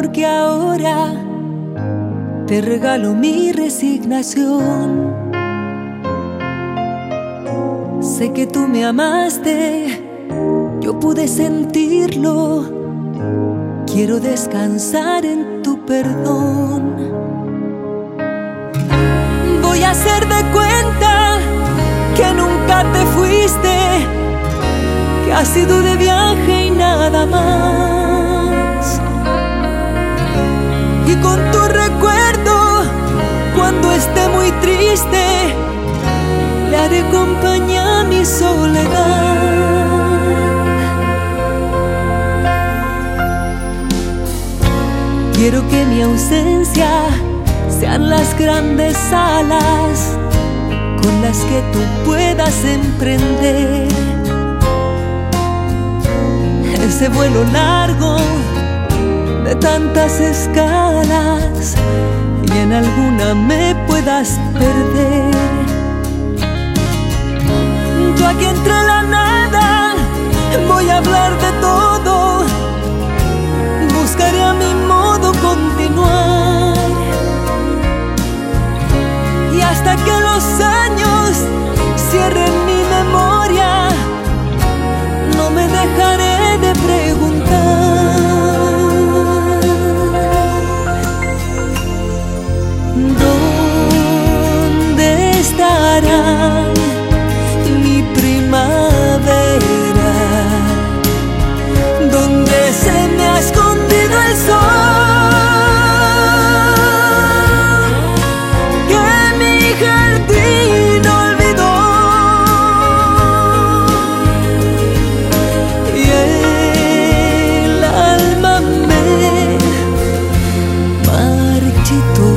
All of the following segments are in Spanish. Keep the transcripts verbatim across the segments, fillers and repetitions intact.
porque ahora te regalo mi resignación. Sé que tú me amaste, yo pude sentirlo. Quiero descansar en tu perdón. Voy a hacer de cuenta que nunca te fuiste, que has ido de viaje y nada más. Y con tu recuerdo, cuando esté muy triste, le haré compañía a mi soledad. Quiero que mi ausencia sean las grandes alas con las que tú puedas emprender ese vuelo largo de tantas escalas y en alguna me puedas perder. Yo aquí entre la nada voy a hablar de todo, buscaré a mi modo continuar, y hasta que los años cierren mi memoria, no me dejaré de preguntar ¿dónde estará mi primavera? ¿Dónde se me ha escondido el sol que mi jardín olvidó? Y el alma me marchitó.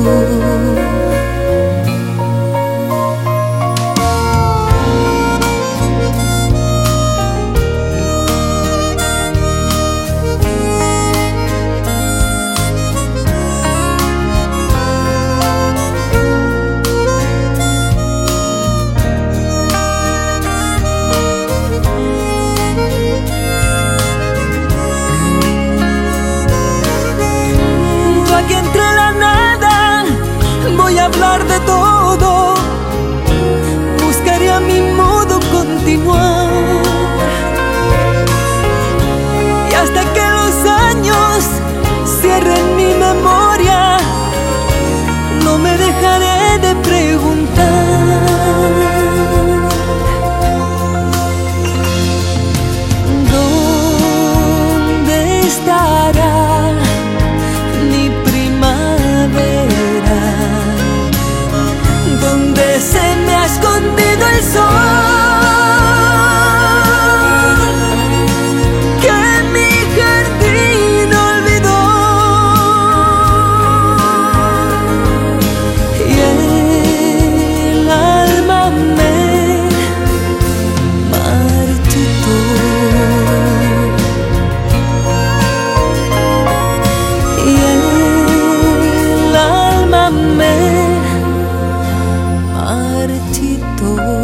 Aquí entre la nada voy a hablar de todo, buscaré a mi modo continuar, y hasta que los años cierren mi memoria, no me dejaré de preguntar ¿dónde estará mi primavera? ¿Dónde se me ha escondido el sol que mi jardín olvidó? Y el alma me marchitó. Y el alma me marchitó.